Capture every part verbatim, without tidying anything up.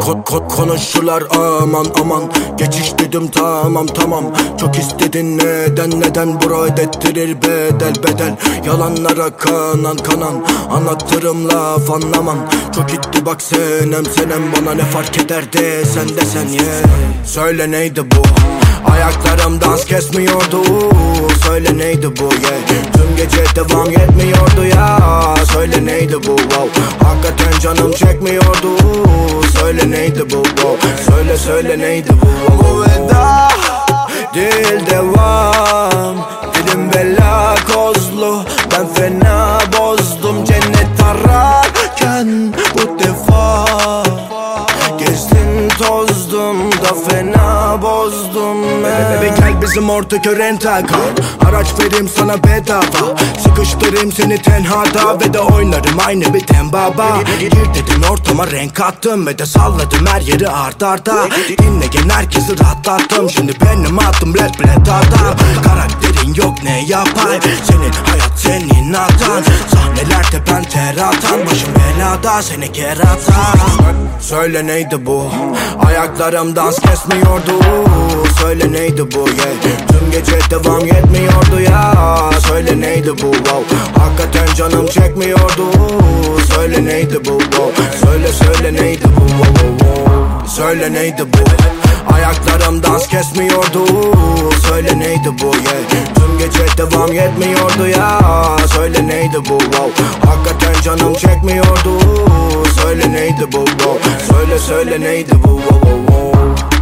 Kod kod konuşular aman aman. Geçiş dedim tamam tamam. Çok istedin neden neden, bura ödettirir bedel bedel. Yalanlara kanan kanan, anlatırım laf anlamam. Çok gitti bak senem senem, bana ne fark ederdi sen de sen ye yeah. Söyle neydi bu? Ayaklarım dans kesmiyordu. Söyle neydi bu yeah. Tüm gece devam yetmiyordu ya. Söyle neydi bu wow. Hakikaten canım çekmiyordu. Söyle neydi bu wow. Söyle söyle neydi bu wow. Bu veda değil devam. Dilim bela kozlu, ben fena bozdum. Cennet ararken bu defa gezdim tozdum da fena bozdum. Bebe gel bizim ortak rental kal. Araç vereyim sana bedava. Sıkıştırayım seni tenhada ve de oynarım aynı bir tembaba. Gir dedin ortama renk attım ve de salladım her yeri art arda. Dinleyen herkesi rahatlattım. Şimdi benim adım red bled adam. Karakterin yok ne yapay. Senin hayat senin hatan. Sahnelerde ben ter atan. Başım belada seni keratan. Söyle neydi bu? Ayaklarım dans kesmiyordu. Söyle neydi bu yeah. Tüm gece devam yetmiyordu ya. Söyle neydi bu wow. Hakikaten canım çekmiyordu. Söyle neydi bu wow. Söyle söyle neydi bu wow, wow. Söyle neydi bu? Ayaklarım dans kesmiyordu. Söyle neydi bu yeah. Tüm gece devam yetmiyordu ya. Söyle neydi bu wow. Hakikaten canım çekmiyordu. Söyle neydi bu wow. Söyle söyle neydi bu wow, wow, wow.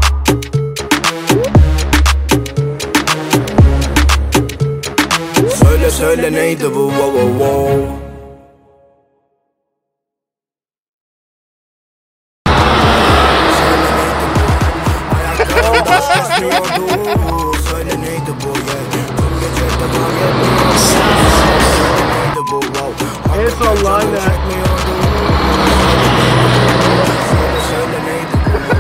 Söyle söyle neydi bu wow, wow, wow. Söyle neydi bu yeah. Tüm gece devam yetmiyordu. Bu wow. Hakikaten canım çekmiyordu. Söyle söyle neydi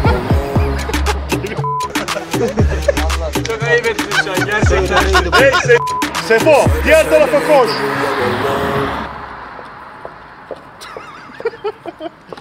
bu. Çok ayıp ettin şu an gerçekten. Neyse. Sefo diğer tarafa koş.